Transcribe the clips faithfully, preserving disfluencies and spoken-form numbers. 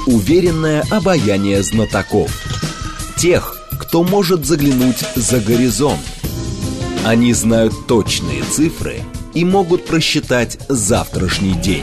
уверенное обаяние знатоков. Тех, кто может заглянуть за горизонт. Они знают точные цифры и могут просчитать завтрашний день.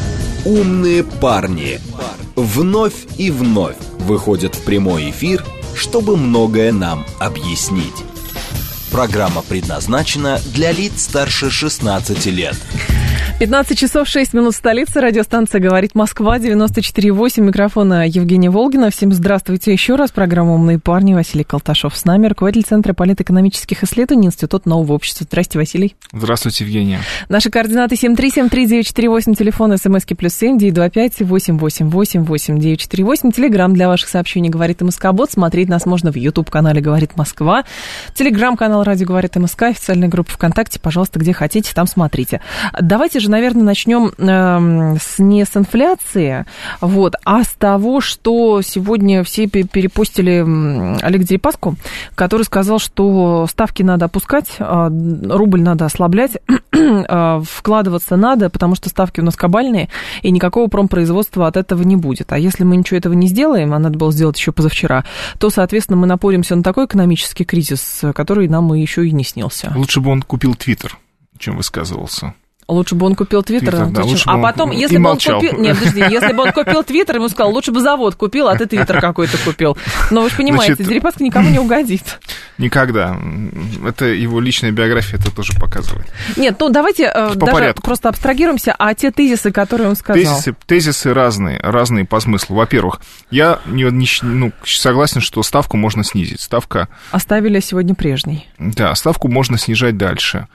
Умные парни вновь и вновь выходят в прямой эфир, чтобы многое нам объяснить. Программа предназначена для лиц старше шестнадцати лет. пятнадцать часов шесть минут в столице. Радиостанция «Говорит Москва», девяносто четыре восемь. Микрофона Евгения Волгина. Всем здравствуйте еще раз. Программа «Умные парни». Василий Колташов с нами, руководитель Центра политэкономических исследований Института нового общества. Здрасте, Василий. Здравствуйте, Евгения. Наши координаты семь три семь три девять четыре восемь, телефон СМСки плюс семь девять два пять восемь восемь восемь восемь девять четыре восемь. Телеграм для ваших сообщений «Говорит МСК-бот». Смотреть нас можно в YouTube-канале «Говорит Москва». Телеграм-канал «Радио Говорит МСК», официальная группа ВКонтакте. Пожалуйста, где хотите, там смотрите. Давайте же, наверное, начнем э, с, не с инфляции, вот, а с того, что сегодня все перепостили Олега Дерипаску, который сказал, что ставки надо опускать, э, рубль надо ослаблять, э, вкладываться надо, потому что ставки у нас кабальные, и никакого промпроизводства от этого не будет. А если мы ничего этого не сделаем, а надо было сделать еще позавчера, то, соответственно, мы напоримся на такой экономический кризис, который нам еще и не снился. Лучше бы он купил Твиттер, чем высказывался. Лучше бы он купил Твиттер, да, а потом, если бы он купил... Нет, подожди, если бы он купил Твиттер, ему сказал, лучше бы завод купил, а ты Твиттер какой-то купил. Но вы же понимаете, Значит, Дерипаска никому не угодит. Никогда. Это его личная биография, это тоже показывает. Нет, ну давайте По даже порядку. Просто абстрагируемся, а те тезисы, которые он сказал? Тезисы, тезисы разные, разные по смыслу. Во-первых, я не, не, ну, согласен, что ставку можно снизить. Ставка... Оставили сегодня прежней. Да, ставку можно снижать дальше.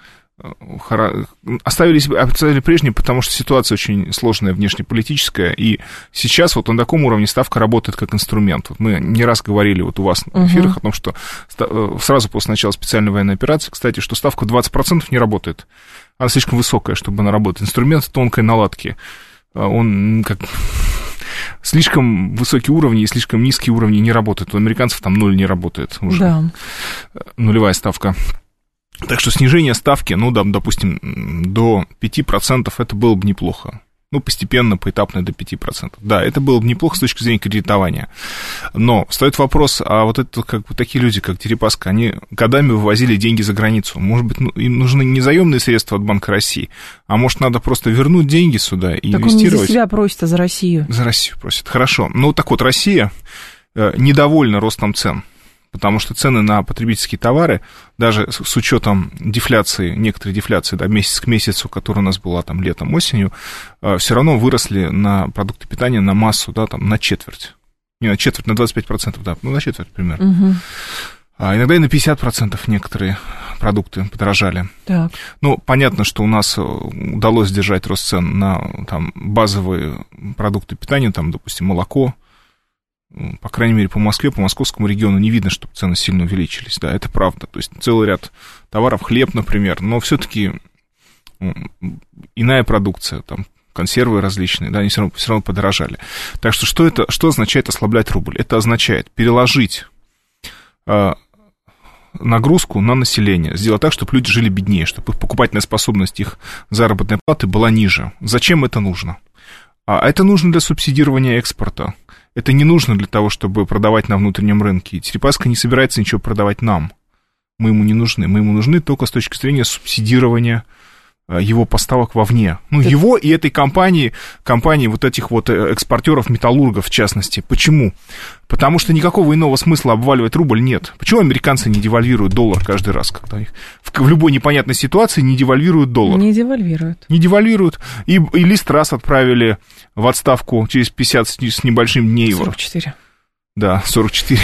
Оставили, оставили прежней, потому что ситуация очень сложная, внешнеполитическая, и сейчас вот на таком уровне ставка работает как инструмент. Вот мы не раз говорили вот у вас на эфирах uh-huh. о том, что сразу после начала специальной военной операции, кстати, что ставка двадцать процентов не работает. Она слишком высокая, чтобы она работала. Инструмент тонкой наладки. Он как... Слишком высокие уровни и слишком низкие уровни не работают. У американцев там ноль не работает уже. Да. Нулевая ставка. Так что снижение ставки, ну, да, допустим, до пяти процентов, это было бы неплохо. Ну, постепенно, поэтапно до пяти процентов. Да, это было бы неплохо с точки зрения кредитования. Но встает вопрос, а вот это как бы такие люди, как Дерипаска, они годами вывозили деньги за границу. Может быть, ну, им нужны не заемные средства от Банка России, а может, надо просто вернуть деньги сюда и так инвестировать. Он не за себя просит, а за Россию. За Россию просит, хорошо. Ну, так вот, Россия недовольна ростом цен. Потому что цены на потребительские товары, даже с учетом дефляции, некоторой дефляции, да, месяц к месяцу, которая у нас была там летом, осенью, все равно выросли на продукты питания на массу, да, там, на четверть. Не на четверть, на двадцать пять процентов, да, ну, на четверть примерно. Угу. А иногда и на пятьдесят процентов некоторые продукты подорожали. Так. Ну, понятно, что у нас удалось сдержать рост цен на там, базовые продукты питания, там, допустим, молоко. По крайней мере, по Москве, по московскому региону не видно, чтобы цены сильно увеличились. Да, это правда. То есть целый ряд товаров, хлеб, например, но все-таки иная продукция, там, консервы различные, да, они все равно, все равно подорожали. Так что что это, что означает ослаблять рубль? Это означает переложить э, нагрузку на население, сделать так, чтобы люди жили беднее, чтобы их покупательная способность их заработной платы была ниже. Зачем это нужно? А это нужно для субсидирования экспорта. Это не нужно для того, чтобы продавать на внутреннем рынке. И Дерипаска не собирается ничего продавать нам. Мы ему не нужны. Мы ему нужны только с точки зрения субсидирования его поставок вовне. Ну, так... его и этой компании, компании вот этих вот экспортеров-металлургов, в частности. Почему? Потому что никакого иного смысла обваливать рубль нет. Почему американцы не девальвируют доллар каждый раз, когда их в любой непонятной ситуации не девальвируют доллар? Не девальвируют. Не девальвируют. И, и Ли Страс отправили в отставку через пятьдесят с небольшим дней. сорок четыре. Да, сорок четыре.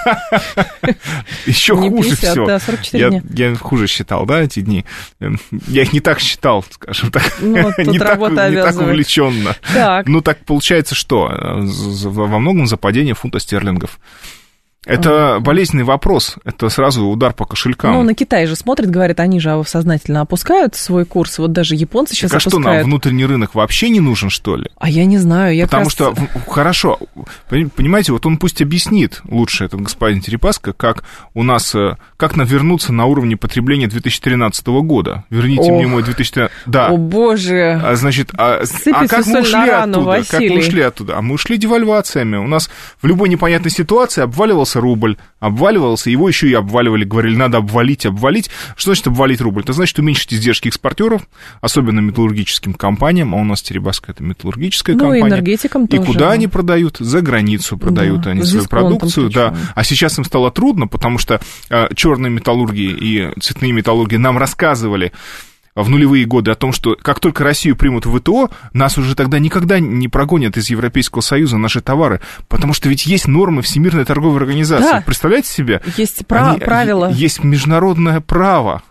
Еще хуже все. Да, сорок четыре дня. Я хуже считал, да, эти дни. Я их не так считал, скажем так. Ну, не, так не так увлеченно. Так. Ну, так получается, что во многом за падение фунта стерлингов. Это болезненный вопрос, это сразу удар по кошелькам. Ну, на Китай же смотрят, говорят, они же сознательно опускают свой курс, вот даже японцы сейчас так, а опускают. что, нам внутренний рынок вообще не нужен, что ли? А я не знаю, я Потому как что, раз... хорошо, понимаете, вот он пусть объяснит лучше, этот господин Терепаска, как у нас, как нам вернуться на уровне потребления две тысячи тринадцатого года. Верните Ох. мне мой две тысячи тринадцатый... Да. О, боже! А, значит, а, а как мы ушли рану, оттуда? Василий. Как мы ушли оттуда? А мы ушли девальвациями. У нас в любой непонятной ситуации обваливался рубль, обваливался, его еще и обваливали, говорили, надо обвалить, обвалить. Что значит обвалить рубль? Это значит уменьшить издержки экспортеров, особенно металлургическим компаниям, а у нас Теребаска это металлургическая ну, компания. И энергетикам и тоже. куда да. они продают? За границу продают да, они свою продукцию. Да. А сейчас им стало трудно, потому что э, черные металлурги и цветные металлурги нам рассказывали в нулевые годы о том, что как только Россию примут в ВТО, нас уже тогда никогда не прогонят из Европейского Союза наши товары, потому что ведь есть нормы Всемирной торговой организации. Да. Представляете себе? Есть прав... Они, правила. Есть международное право.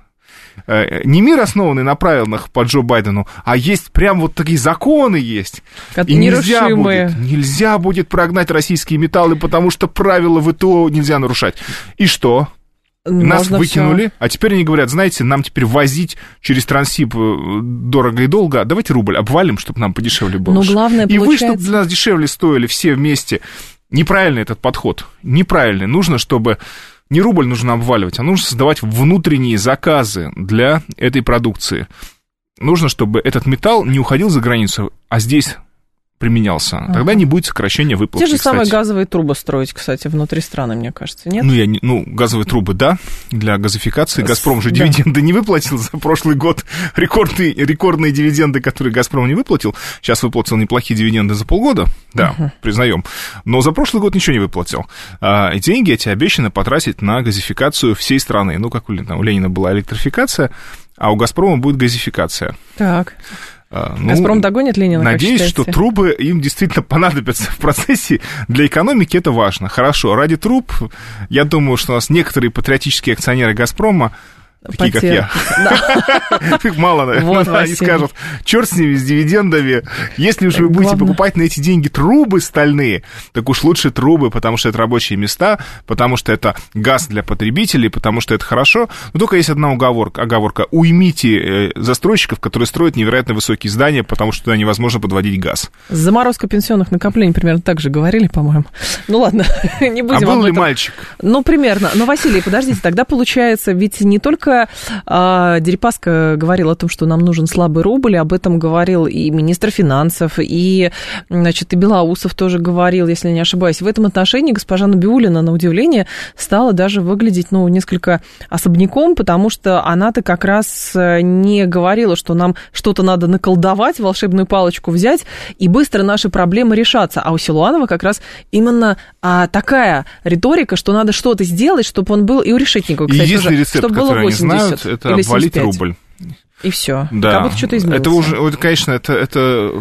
Не мир, основанный на правилах по Джо Байдену, а есть прям вот такие законы есть. Как и нельзя будет, нельзя будет прогнать российские металлы, потому что правила ВТО нельзя нарушать. И что? Нас Можно выкинули, всё. А теперь они говорят, знаете, нам теперь возить через Транссиб дорого и долго, давайте рубль обвалим, чтобы нам подешевле было. Но главное, и получается... вы, чтобы для нас дешевле стоили все вместе. Неправильный этот подход, неправильный. Нужно, чтобы не рубль нужно обваливать, а нужно создавать внутренние заказы для этой продукции. Нужно, чтобы этот металл не уходил за границу, а здесь применялся. Ага. Тогда не будет сокращения выплат. Те же кстати. самые газовые трубы строить, кстати, внутри страны, мне кажется, нет? Ну, я не, ну газовые трубы, да, для газификации. «Газпром» же да. дивиденды не выплатил за прошлый год. Рекордные, рекордные дивиденды, которые «Газпром» не выплатил. Сейчас выплатил неплохие дивиденды за полгода, да, uh-huh. признаем. Но за прошлый год ничего не выплатил. А, и деньги эти обещаны потратить на газификацию всей страны. Ну, как у, там, у Ленина была электрификация, а у «Газпрома» будет газификация. Так. Ну, «Газпром» догонит Ленина, надеюсь, что трубы им действительно понадобятся в процессе. Для экономики это важно. Хорошо, ради труб, я думаю, что у нас некоторые патриотические акционеры «Газпрома», такие, Потерпит. Как я. Их мало, наверное. Вот, они скажут, черт с ними, с дивидендами. Если уж вы будете покупать на эти деньги трубы стальные, так уж лучше трубы, потому что это рабочие места, потому что это газ для потребителей, потому что это хорошо. Но только есть одна оговорка. оговорка. Уймите застройщиков, которые строят невероятно высокие здания, потому что туда невозможно подводить газ. Заморозка пенсионных накоплений примерно так же говорили, по-моему. Ну ладно, не будем об этом. А был ли мальчик? Ну, примерно. Но, Василий, подождите, тогда получается, ведь не только Дерипаска говорил о том, что нам нужен слабый рубль, об этом говорил и министр финансов, и, значит, и Белоусов тоже говорил, если не ошибаюсь. В этом отношении госпожа Набиуллина, на удивление, стала даже выглядеть, ну, несколько особняком, потому что она-то как раз не говорила, что нам что-то надо наколдовать, волшебную палочку взять, и быстро наши проблемы решатся. А у Силуанова как раз именно а, такая риторика, что надо что-то сделать, чтобы он был, и у Решетникова, кстати, тоже, рецепт, чтобы было восемьдесят знают, это обвалить рубль. И все. Да. Как будто что-то изменилось. Это уже, конечно, это, это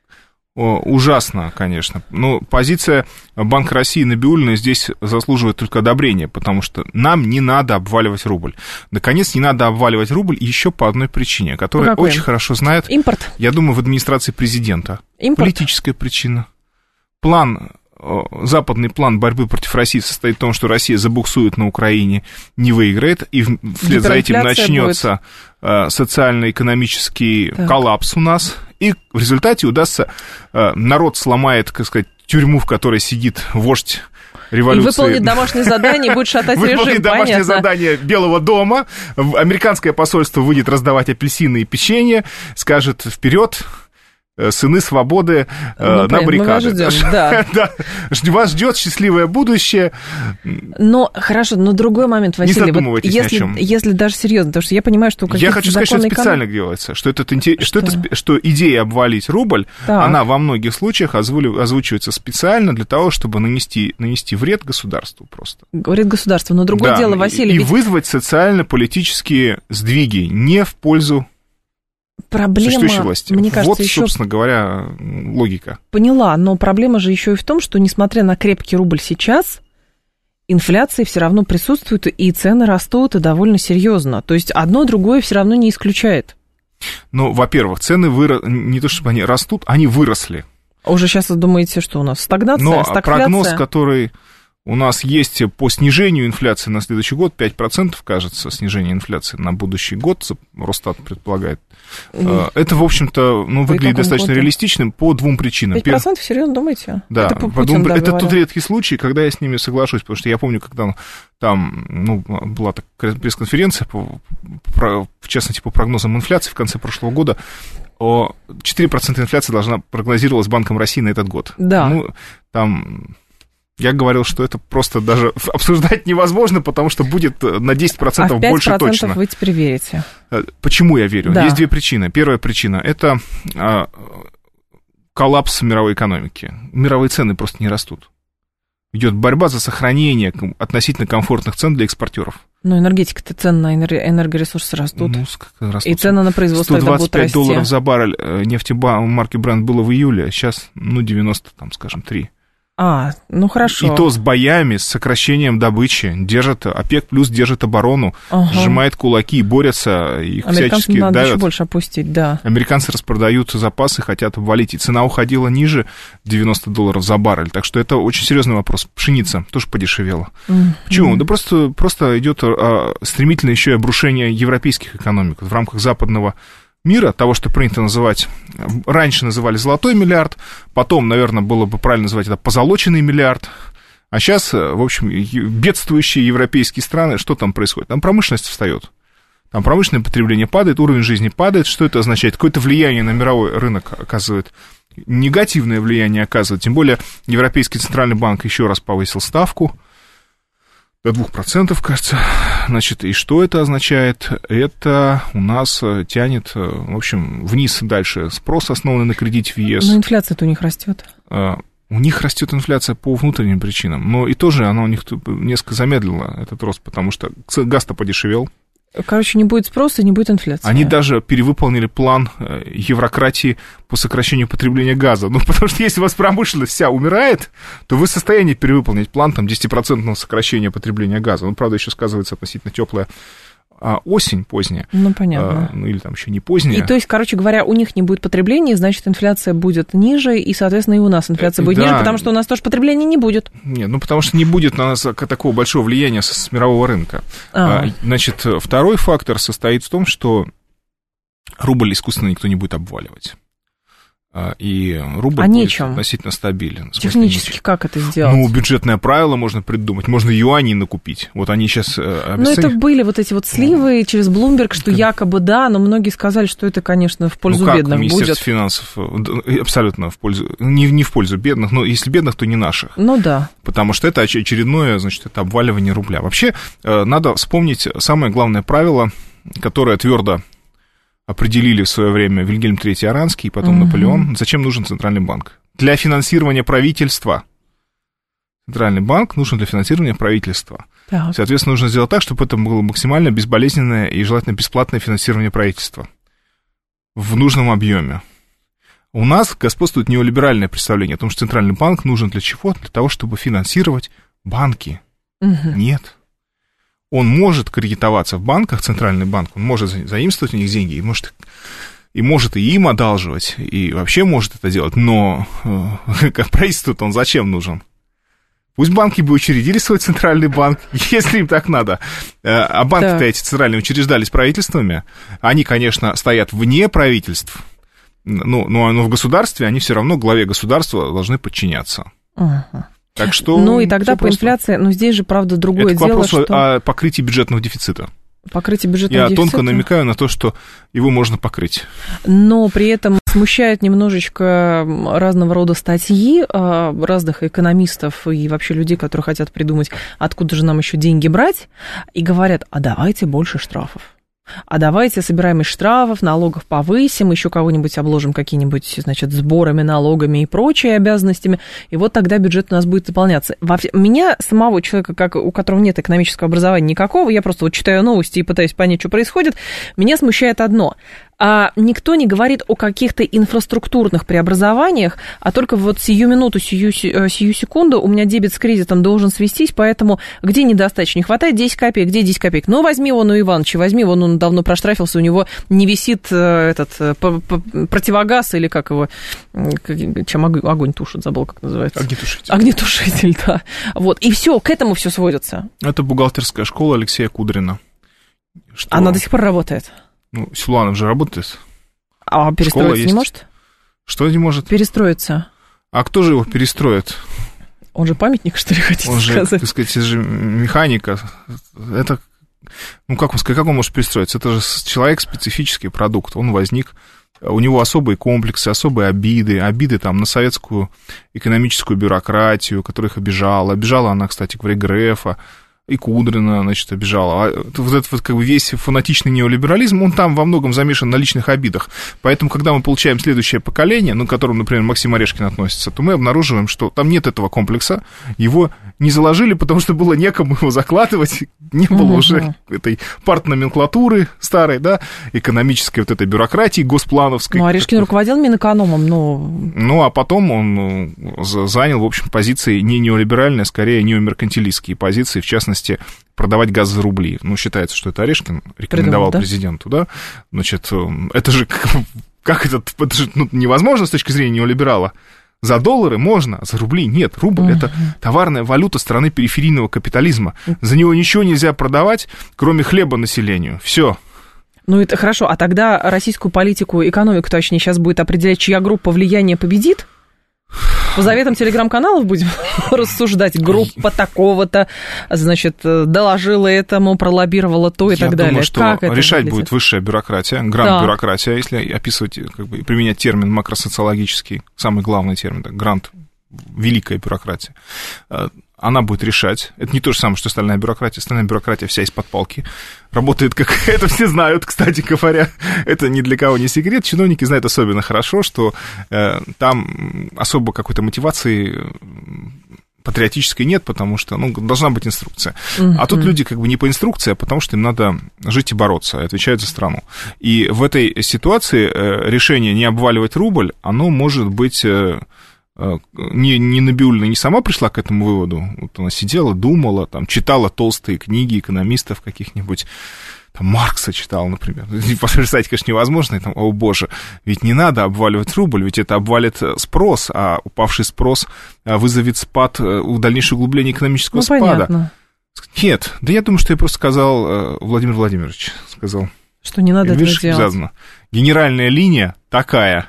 ужасно, конечно. Но позиция Банка России и Набиуллиной здесь заслуживает только одобрения, потому что нам не надо обваливать рубль. Наконец, не надо обваливать рубль еще по одной причине, которую очень им? хорошо знает, Импорт. Я думаю, в администрации президента. Импорт. Политическая причина. План... Западный план борьбы против России состоит в том, что Россия забуксует на Украине, не выиграет, и вслед за этим начнется будет. социально-экономический так. коллапс у нас, и в результате удастся, народ сломает, так сказать, тюрьму, в которой сидит вождь революции. И выполнит домашнее задание, будет шатать режим, Выполнит домашнее задание Белого дома, американское посольство выйдет раздавать апельсины и печенье, скажет «вперед!» сыны свободы ну, на баррикады. Мы вас ждем, да. да. Вас ждет счастливое будущее. Но хорошо, но другой момент, Василий. Не задумывайтесь вот если, ни о чем. Если даже серьезно, потому что я понимаю, что... Я хочу сказать, что это специально кон... делается, что, это, что? Что, это, что идея обвалить рубль, так. она во многих случаях озвучивается специально для того, чтобы нанести, нанести вред государству просто. Вред государству, но другое да, дело, Василий... И ведь... вызвать социально-политические сдвиги не в пользу Проблема, мне кажется, вот, еще... собственно говоря, логика. Поняла, но проблема же еще и в том, что, несмотря на крепкий рубль сейчас, инфляция все равно присутствует, и цены растут, и довольно серьезно. То есть одно другое все равно не исключает. Ну, во-первых, цены вырос... не то чтобы они растут, они выросли. Уже сейчас вы думаете, что у нас стагнация, но стагфляция? прогноз, который У нас есть по снижению инфляции на следующий год пять процентов, кажется, снижение инфляции на будущий год, Росстат предполагает. Mm. Это, в общем-то, ну, выглядит достаточно году? реалистичным по двум причинам. пять процентов, серьезно думаете? Да, это, Путин, да, это тот редкий случай, когда я с ними соглашусь, потому что я помню, когда там ну, была такая пресс-конференция, по, по, в частности, по прогнозам инфляции в конце прошлого года, четыре процента инфляции должна прогнозировалась Банком России на этот год. Да. Ну, там... Я говорил, что это просто даже обсуждать невозможно, потому что будет на десять процентов а больше точно. А в пять процентов вы теперь верите? Почему я верю? Да. Есть две причины. Первая причина – это а, коллапс мировой экономики. Мировые цены просто не растут. Идет борьба за сохранение относительно комфортных цен для экспортеров. Но энергетика-то, цены на энергоресурсы растут. Ну, растут. И цены на производство это будут расти. сто двадцать пять долларов за баррель нефти марки Brent было в июле, а сейчас, ну, девяносто, там, скажем, три. А, ну хорошо. И то с боями, с сокращением добычи. Держит, ОПЕК плюс держит оборону, ага. сжимает кулаки, борется, их всячески надо давят. Еще больше опустить, да. Американцы распродают запасы, хотят обвалить. И цена уходила ниже девяносто долларов за баррель. Так что это очень серьезный вопрос. Пшеница тоже подешевела. Mm-hmm. Почему? Да просто, просто идет а, стремительное еще и обрушение европейских экономик в рамках западного мира, того, что принято называть, раньше называли золотой миллиард, потом, наверное, было бы правильно называть это позолоченный миллиард, а сейчас, в общем, бедствующие европейские страны, что там происходит? Там промышленность встает, там промышленное потребление падает, уровень жизни падает, что это означает? Какое-то влияние на мировой рынок оказывает, негативное влияние оказывает, тем более Европейский центральный банк еще раз повысил ставку, до двух процентов, кажется. Значит, и что это означает? Это у нас тянет, в общем, вниз дальше спрос, основанный на кредите в ЕС. Но инфляция-то у них растет. У них растет инфляция по внутренним причинам, но и тоже она у них несколько замедлила этот рост, потому что газ-то подешевел. Короче, не будет спроса, не будет инфляции. Они даже перевыполнили план еврократии по сокращению потребления газа. Ну, потому что если у вас промышленность вся умирает, то вы в состоянии перевыполнить план там, десять процентов сокращения потребления газа. Ну, правда, еще сказывается относительно теплая осень поздняя. Ну, понятно. А, ну, или там еще не поздняя. И то есть, короче говоря, у них не будет потребления, значит, инфляция будет ниже, и, соответственно, и у нас инфляция будет да. ниже, потому что у нас тоже потребления не будет. Нет, ну, потому что не будет на нас такого большого влияния с, с мирового рынка. А. Значит, второй фактор состоит в том, что рубль искусственно никто не будет обваливать. И рубль а будет нечем. Относительно стабилен. Технически как это сделать? Ну, бюджетное правило можно придумать, можно юаней накупить. Вот они сейчас обесценивают. Ну, это были вот эти вот сливы ну, через Bloomberg, что якобы да, но многие сказали, что это, конечно, в пользу ну, как бедных Министерство будет. финансов абсолютно в пользу, не, не в пользу бедных, но если бедных, то не наших. Ну, да. Потому что это очередное, значит, это обваливание рубля. Вообще, надо вспомнить самое главное правило, которое твердо определили в свое время Вильгельм третий Оранский и потом uh-huh. Наполеон. Зачем нужен Центральный банк? Для финансирования правительства. Центральный банк нужен для финансирования правительства. Так. Соответственно, нужно сделать так, чтобы это было максимально безболезненное и желательно бесплатное финансирование правительства в нужном объеме. У нас господствует неолиберальное представление о том, что Центральный банк нужен для чего? Для того, чтобы финансировать банки. Uh-huh. Нет. Он может кредитоваться в банках, Центральный банк, он может заимствовать у них деньги, и может, и может и им одалживать, и вообще может это делать, но как правительству-то он зачем нужен? Пусть банки бы учредили свой Центральный банк, если им так надо. А банки-то да. эти центральные учреждались правительствами, они, конечно, стоят вне правительств, но, но в государстве они все равно главе государства должны подчиняться. Ага. Так что, ну и тогда по инфляции, но здесь же, правда, другое это дело, вопрос что... о покрытии бюджетного дефицита. Покрытие бюджетного Я дефицита. Я тонко намекаю на то, что его можно покрыть. Но при этом смущает немножечко разного рода статьи разных экономистов и вообще людей, которые хотят придумать, откуда же нам еще деньги брать, и говорят, а давайте больше штрафов. А давайте собираемость штрафов, налогов повысим, еще кого-нибудь обложим какими-нибудь, значит, сборами, налогами и прочими обязанностями, и вот тогда бюджет у нас будет заполняться. Во... Меня, самого человека, как, у которого нет экономического образования никакого, я просто вот читаю новости и пытаюсь понять, что происходит, меня смущает одно. а никто не говорит о каких-то инфраструктурных преобразованиях, а только вот сию минуту, сию, сию секунду у меня дебет с кредитом должен свестись, поэтому где недостаточно? Не хватает десять копеек, где десять копеек? Ну, возьми вон у Ивановича, возьми, вон он давно проштрафился, у него не висит этот противогаз или как его, чем огонь тушит, забыл, как называется. Огнетушитель. Огнетушитель, да. Вот, и все, к этому все сводится. Это бухгалтерская школа Алексея Кудрина. Что... Она до сих пор работает? Ну, Силуанов же работает. А перестроиться не может? Что не может? Перестроиться. А кто же его перестроит? Он же памятник, что ли, хотите он сказать? Он же, так сказать, это же механика. Это, ну, как он сказать, как он может перестроиться? Это же человек специфический продукт. Он возник, у него особые комплексы, особые обиды. Обиды там на советскую экономическую бюрократию, которая их обижала. Обижала она, кстати, говоря, Грефа. И Кудрина, значит, обижала. А вот этот вот как бы весь фанатичный неолиберализм, он там во многом замешан на личных обидах. Поэтому, когда мы получаем следующее поколение, ну, к которому, например, Максим Орешкин относится, то мы обнаруживаем, что там нет этого комплекса, его не заложили, потому что было некому его закладывать, не было угу. уже этой партноменклатуры старой, да, экономической вот этой бюрократии госплановской. Ну, Орешкин руководил Минэкономом, но... Ну, а потом он занял, в общем, позиции не неолиберальные, а скорее неомеркантилистские позиции, в частности, продавать газ за рубли. Ну, считается, что это Орешкин рекомендовал Придумал, да? президенту, да? Значит, это же, как это, это же ну, невозможно с точки зрения неолиберала. За доллары можно, а за рубли нет. Рубль uh-huh. — это товарная валюта страны периферийного капитализма. За него ничего нельзя продавать, кроме хлеба населению. Все. Ну, это хорошо. А тогда российскую политику, экономику, точнее, сейчас будет определять, чья группа влияния победит? По заветам телеграм-каналов будем рассуждать. Группа такого-то, значит, доложила этому, пролоббировала то и Я так думаю, далее. Что как это решать выглядит? будет высшая бюрократия, грант-бюрократия, да. Если описывать, как бы, применять термин макросоциологический, самый главный термин, да, грант, великая бюрократия. Она будет решать. Это не то же самое, что остальная бюрократия. Остальная бюрократия вся из-под палки. Работает как... Это все знают, кстати говоря. Это ни для кого не секрет. Чиновники знают особенно хорошо, что э, там особо какой-то мотивации патриотической нет, потому что, ну, должна быть инструкция. Uh-huh. А тут люди как бы не по инструкции, а потому что им надо жить и бороться, и отвечать за страну. И в этой ситуации э, решение не обваливать рубль, оно может быть... Э, Не, не Набиуллина не сама пришла к этому выводу. Вот она сидела, думала, там, читала толстые книги экономистов каких-нибудь, там, Маркса читала, например. Представить, конечно, невозможно. И там, о, боже, ведь не надо обваливать рубль, ведь это обвалит спрос, а упавший спрос вызовет спад, дальнейшее углубление экономического ну, спада. Понятно. Нет, да я думаю, что я просто сказал, Владимир Владимирович сказал. Что не надо Видишь, этого делать. Сказано. Генеральная линия такая...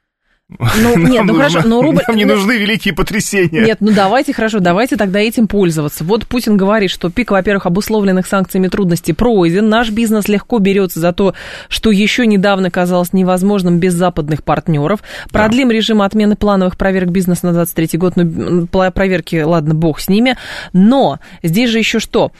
Ну, нет, ну нужно, хорошо, но рубль... Нам не нужны великие потрясения. Нет, ну давайте, хорошо, давайте тогда этим пользоваться. Вот Путин говорит, что пик, во-первых, обусловленных санкциями трудностей пройден. Наш бизнес легко берется за то, что еще недавно казалось невозможным без западных партнеров. Продлим да. режим отмены плановых проверок бизнеса на двадцать третий год. Ну, проверки, ладно, бог с ними. Но здесь же еще что?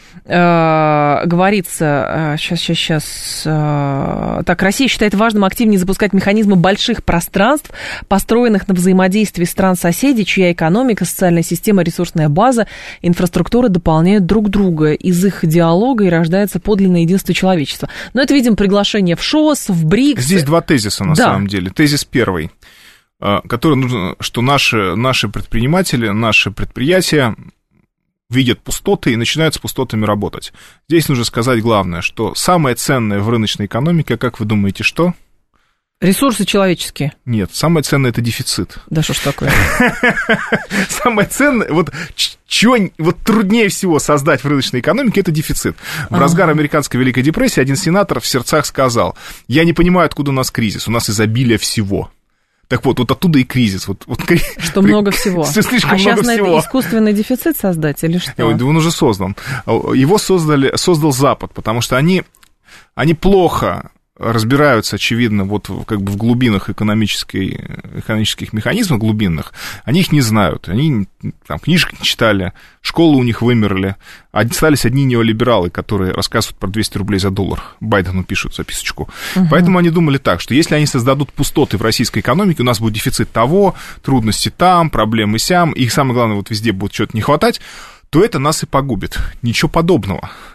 Э, говорится, сейчас, сейчас, сейчас. Э, так, Россия считает важным активнее запускать механизмы больших пространств, построенных на взаимодействии стран-соседей, чья экономика, социальная система, ресурсная база, инфраструктура дополняют друг друга. Из их диалога и рождается подлинное единство человечества. Но это, видимо, приглашение в ШОС, в БРИКС. Здесь два тезиса, на да. самом деле. Тезис первый, который нужно, что наши, наши предприниматели, наши предприятия видят пустоты и начинают с пустотами работать. Здесь нужно сказать главное, что самое ценное в рыночной экономике, как вы думаете, что? Ресурсы человеческие. Нет, самое ценное — это дефицит. Да что ж такое? Самое ценное, вот чего вот труднее всего создать в рыночной экономике — это дефицит. В А-а-а. разгар американской Великой депрессии один сенатор в сердцах сказал: я не понимаю, откуда у нас кризис, у нас изобилие всего. Так вот, вот оттуда и кризис. Вот, вот, что при... много всего. Слишком а много сейчас всего. На это искусственный дефицит создать или что? Он уже создан. Его создали, создал Запад, потому что они, они плохо... разбираются, очевидно, вот как бы в глубинах экономической, экономических механизмов глубинных, они их не знают, они там книжек не читали, школы у них вымерли, остались одни неолибералы, которые рассказывают про двести рублей за доллар, Байдену пишут записочку. Угу. Поэтому они думали так, что если они создадут пустоты в российской экономике, у нас будет дефицит того, трудности там, проблемы сям, и самое главное, вот везде будет чего-то не хватать, то это нас и погубит. Ничего подобного.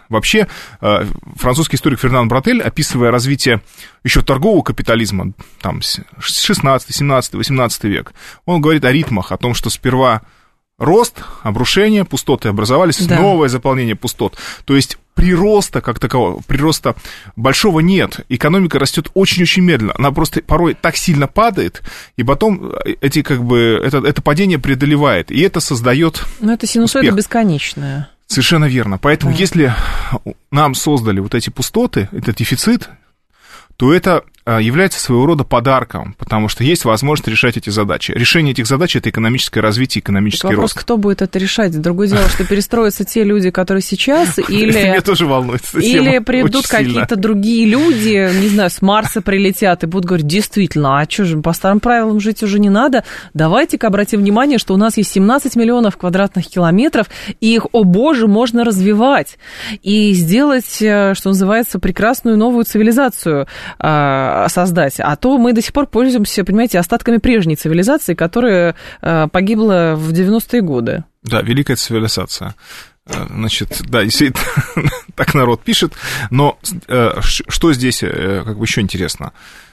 Вообще, французский историк Фернан Братель, описывая развитие еще торгового капитализма, там, шестнадцатый, семнадцатый, восемнадцатый век, он говорит о ритмах, о том, что сперва рост, обрушение, пустоты образовались, да. новое заполнение пустот. То есть прироста как такового, прироста большого нет. Экономика растет очень-очень медленно. Она просто порой так сильно падает, и потом эти, как бы, это, это падение преодолевает, и это создает Но это синусоида успех. Бесконечная. Совершенно верно. Поэтому да. если нам создали вот эти пустоты, этот дефицит, то это является своего рода подарком, потому что есть возможность решать эти задачи. Решение этих задач – это экономическое развитие, экономический так вопрос, рост. Кто будет это решать? Другое дело, что перестроятся те люди, которые сейчас, или... Меня тоже волнует эта тема. Или придут какие-то другие люди, не знаю, с Марса прилетят и будут говорить, действительно, а что же, по старым правилам жить уже не надо? Давайте-ка обратим внимание, что у нас есть семнадцать миллионов квадратных километров, и их, о боже, можно развивать и сделать, что называется, прекрасную новую цивилизацию создать, а то мы до сих пор пользуемся, понимаете, остатками прежней цивилизации, которая погибла в девяностые годы. Да, великая цивилизация. Значит, да, действительно, так народ пишет, но что здесь как бы еще интересно?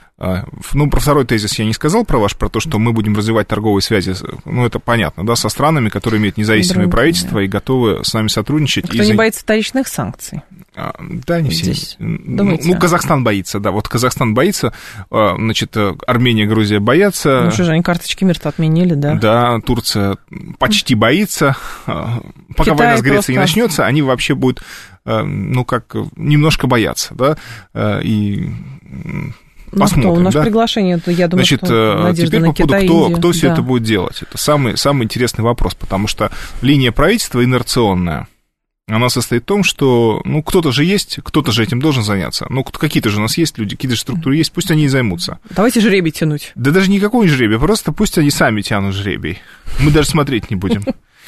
Ну, про второй тезис я не сказал, про ваш, про то, что мы будем развивать торговые связи, ну, это понятно, да, со странами, которые имеют независимые Другие, правительства да. и готовы с нами сотрудничать. Кто и не за... боится вторичных санкций? А, да, не все. Ну, ну, Казахстан боится, да, вот Казахстан боится, значит, Армения, Грузия боятся. Ну, что же, они карточки мира-то отменили, да? Да, Турция почти боится. Пока Китай война с Грецией просто... не начнется, они вообще будут, ну, как, немножко бояться, да, и... Посмотрим, ну, что, у нас да? приглашение, то я думаю, Значит, что теперь на по поводу, Китай, кто, Индию. кто все да. это будет делать. Это самый, самый интересный вопрос, потому что линия правительства инерционная. Она состоит в том, что, ну, кто-то же есть, кто-то же этим должен заняться. Ну, какие-то же у нас есть люди, какие-то же структуры есть, пусть они и займутся. Давайте жребий тянуть. Да даже никакой не жребий, просто пусть они сами тянут жребий. Мы даже смотреть не будем.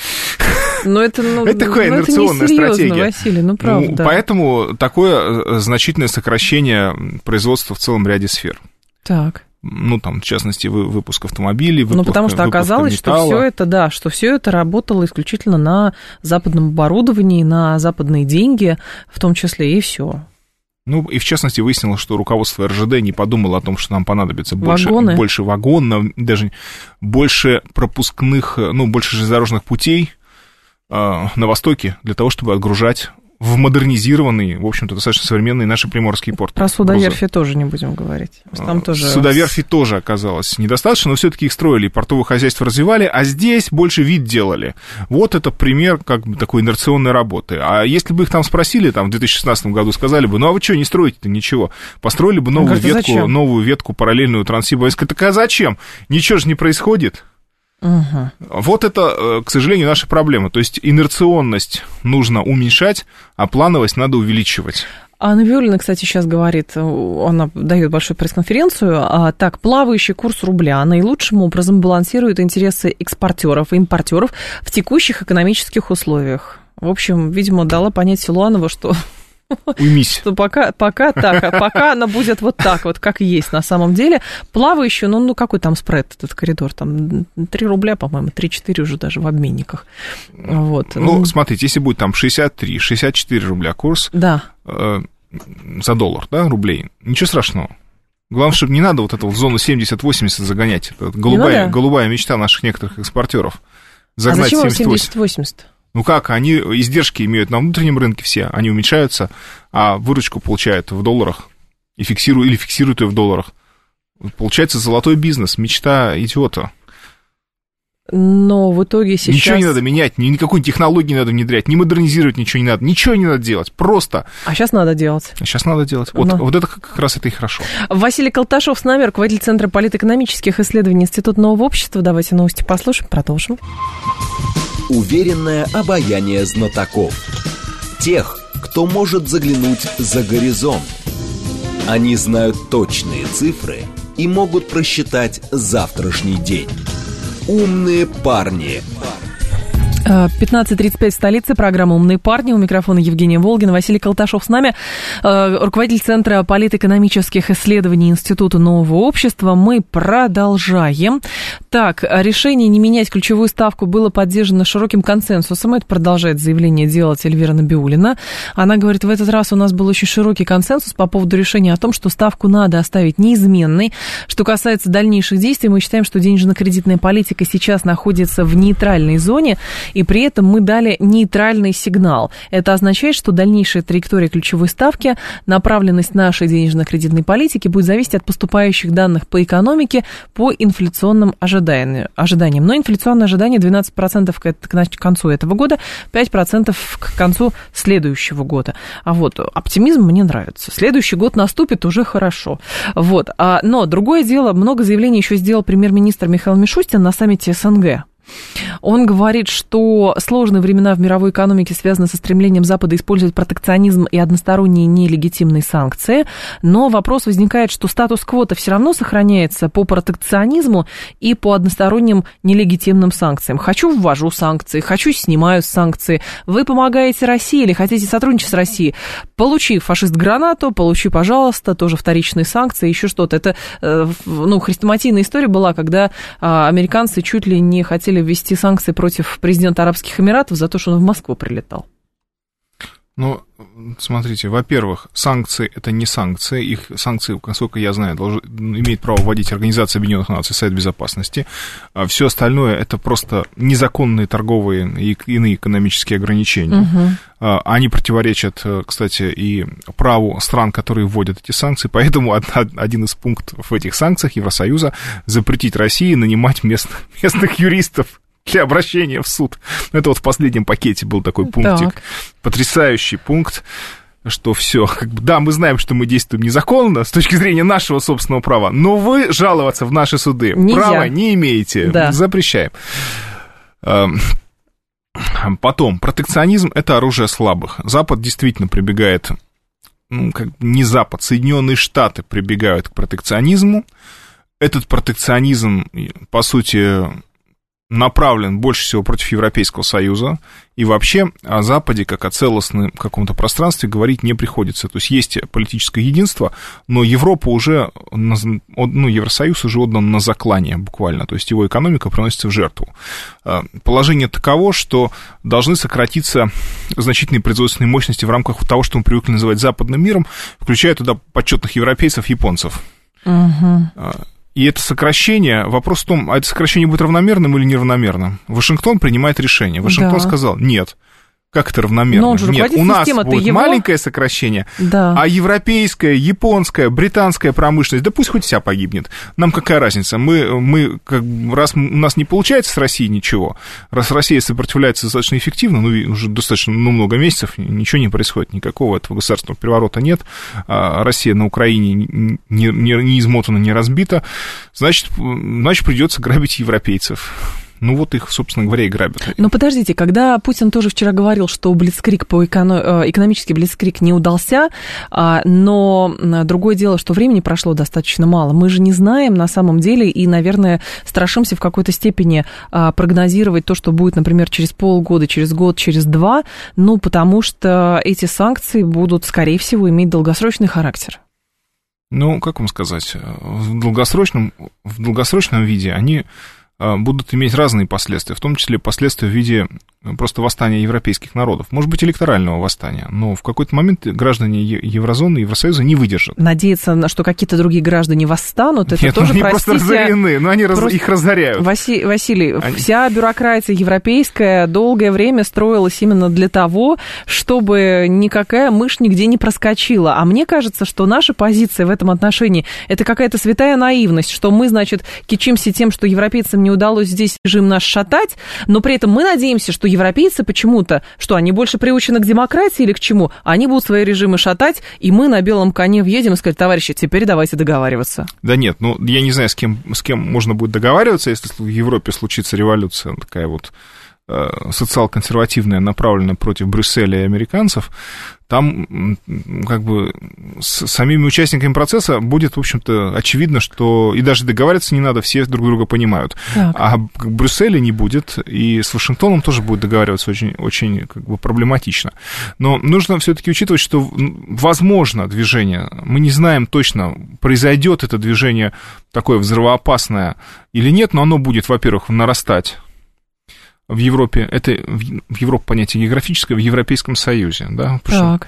Но это, ну, это такая ну, инерционная это стратегия. Василий, ну, правда. Ну, поэтому такое значительное сокращение производства в целом ряде сфер. Так. Ну, там, в частности, выпуск автомобилей, выпуск Ну, потому что оказалось, металла. что все это, да, что все это работало исключительно на западном оборудовании, на западные деньги, в том числе, и все. Ну, и в частности, выяснилось, что руководство эр жэ дэ не подумало о том, что нам понадобится больше, больше вагонов, даже больше пропускных, ну, больше железнодорожных путей э, на Востоке для того, чтобы отгружать в модернизированные, в общем-то, достаточно современные наши приморские порты. Про судоверфи тоже не будем говорить. Там тоже... Судоверфи тоже оказалось недостаточно, но все-таки их строили, портовое хозяйство развивали, а здесь больше вид делали. Вот это пример как бы такой инерционной работы. А если бы их там спросили, там, в две тысячи шестнадцатом году сказали бы, ну, а вы что, не строите-то ничего? Построили бы новую кажется, ветку, зачем? новую ветку параллельную Транссиба. Так а зачем? Ничего же не происходит. Угу. Вот это, к сожалению, наша проблема. То есть инерционность нужно уменьшать, а плановость надо увеличивать. Анна Виолина, кстати, сейчас говорит, она дает большую пресс-конференцию, а так, плавающий курс рубля наилучшим образом балансирует интересы экспортеров и импортеров в текущих экономических условиях. В общем, видимо, дала понять Силуанову, что... Уймись. Что пока, пока так, а пока она будет вот так вот, как есть на самом деле. Плавающую, ну, ну какой там спред, этот коридор? Там три рубля, по-моему, три-четыре уже даже в обменниках. Вот. Ну, смотрите, если будет там шестьдесят три шестьдесят четыре рубля курс да. э, за доллар, да, рублей, ничего страшного. Главное, чтобы не надо вот эту в зону семьдесят-восемьдесят загонять. Это голубая, голубая мечта наших некоторых экспортеров. Загнать а зачем семьдесят-восемьдесят? Ну как, они издержки имеют на внутреннем рынке все, они уменьшаются, а выручку получают в долларах и фиксируют, или фиксируют ее в долларах. Получается золотой бизнес, мечта идиота. Но в итоге сейчас... Ничего не надо менять, никакой технологии не надо внедрять, не модернизировать ничего не надо, ничего не надо делать, просто... А сейчас надо делать. А сейчас надо делать. Вот, Но... вот это как раз это и хорошо. Василий Колташов с нами, руководитель Центра политэкономических исследований Института Нового общества. Давайте новости послушаем, продолжим. Уверенное обаяние знатоков. Тех, кто может заглянуть за горизонт. Они знают точные цифры и могут просчитать завтрашний день. Умные парни. пятнадцать тридцать пять в столице. Программа «Умные парни». У микрофона Евгения Волгина. Василий Колташов с нами, руководитель Центра политэкономических исследований Института нового общества. Мы продолжаем. Так, решение не менять ключевую ставку было поддержано широким консенсусом. Это продолжает заявление делать Эльвира Набиуллина. Она говорит, в этот раз у нас был очень широкий консенсус по поводу решения о том, что ставку надо оставить неизменной. Что касается дальнейших действий, мы считаем, что денежно-кредитная политика сейчас находится в нейтральной зоне, и при этом мы дали нейтральный сигнал. Это означает, что дальнейшая траектория ключевой ставки, направленность нашей денежно-кредитной политики будет зависеть от поступающих данных по экономике по инфляционным ожиданиям. Но инфляционное ожидание двенадцать процентов к концу этого года, пять процентов к концу следующего года. А вот оптимизм мне нравится. Следующий год наступит, уже хорошо. Вот. Но другое дело, много заявлений еще сделал премьер-министр Михаил Мишустин на саммите СНГ. Он говорит, что сложные времена в мировой экономике связаны со стремлением Запада использовать протекционизм и односторонние нелегитимные санкции, но вопрос возникает, что статус-кво-то все равно сохраняется по протекционизму и по односторонним нелегитимным санкциям. Хочу — ввожу санкции, хочу — снимаю санкции. Вы помогаете России или хотите сотрудничать с Россией? Получи, фашист, гранату, получи, пожалуйста, тоже вторичные санкции, еще что-то. Это, ну, хрестоматийная история была, когда американцы чуть ли не хотели ввести санкции против президента Арабских Эмиратов за то, что он в Москву прилетал. Ну, смотрите, во-первых, санкции — это не санкции. Их санкции, насколько я знаю, должен, имеет право вводить Организация Объединенных Наций, Совет Безопасности. А все остальное — это просто незаконные торговые и иные экономические ограничения. Угу. Они противоречат, кстати, и праву стран, которые вводят эти санкции. Поэтому один из пунктов в этих санкциях Евросоюза — запретить России нанимать местных, местных юристов для обращения в суд. Это вот в последнем пакете был такой пунктик. Так. Потрясающий пункт, что все, как бы, да, мы знаем, что мы действуем незаконно с точки зрения нашего собственного права, но вы жаловаться в наши суды Нельзя. права не имеете. Да. Запрещаем. Потом, протекционизм — это оружие слабых. Запад действительно прибегает, ну, как не Запад, Соединенные Штаты прибегают к протекционизму. Этот протекционизм, по сути, направлен больше всего против Европейского Союза, и вообще о Западе как о целостном каком-то пространстве говорить не приходится. То есть есть политическое единство, но Европа уже, ну, Евросоюз уже отдан на заклание буквально, то есть его экономика приносится в жертву. Положение таково, что должны сократиться значительные производственные мощности в рамках того, что мы привыкли называть западным миром, включая туда почетных европейцев, японцев. Угу. И это сокращение, вопрос в том, а это сокращение будет равномерным или неравномерным? Вашингтон принимает решение. Вашингтон да. сказал, нет. Как это равномерно? Нет, у нас будет его... маленькое сокращение, да. а европейская, японская, британская промышленность, да пусть хоть вся погибнет. Нам какая разница? Мы, мы как, раз у нас не получается с Россией ничего, раз Россия сопротивляется достаточно эффективно, ну, уже достаточно ну, много месяцев, ничего не происходит, никакого этого государственного переворота нет, а Россия на Украине не, не, не измотана, не разбита, значит, значит, придется грабить европейцев. Ну, вот их, собственно говоря, и грабят. Но подождите, когда Путин тоже вчера говорил, что блицкриг по эконом... экономический блицкриг не удался, но другое дело, что времени прошло достаточно мало. Мы же не знаем на самом деле и, наверное, страшимся в какой-то степени прогнозировать то, что будет, например, через полгода, через год, через два, ну, потому что эти санкции будут, скорее всего, иметь долгосрочный характер. Ну, как вам сказать, в долгосрочном, в долгосрочном виде они будут иметь разные последствия, в том числе последствия в виде просто восстания европейских народов. Может быть, электорального восстания, но в какой-то момент граждане Еврозоны, Евросоюза не выдержат. Надеяться, что какие-то другие граждане восстанут, это Нет, тоже, они простите... просто разорены, но они просто... их разоряют. Васи... Василий, они... вся бюрократия европейская долгое время строилась именно для того, чтобы никакая мышь нигде не проскочила. А мне кажется, что наша позиция в этом отношении – это какая-то святая наивность, что мы, значит, кичимся тем, что европейцам не удалось здесь режим наш шатать, но при этом мы надеемся, что европейцы почему-то, что они больше приучены к демократии или к чему, они будут свои режимы шатать, и мы на белом коне въедем и скажем, товарищи, теперь давайте договариваться. Да нет, ну я не знаю, с кем, с кем можно будет договариваться, если в Европе случится революция такая вот социал-консервативная, направленная против Брюсселя и американцев, там как бы с самими участниками процесса будет, в общем-то, очевидно, что и даже договариваться не надо, все друг друга понимают. Так. А в Брюсселе не будет, и с Вашингтоном тоже будет договариваться очень, очень как бы проблематично. Но нужно все-таки учитывать, что возможно движение, мы не знаем точно, произойдет это движение такое взрывоопасное или нет, но оно будет, во-первых, нарастать. В Европе, это в Европе понятие географическое, в Европейском Союзе, да, так.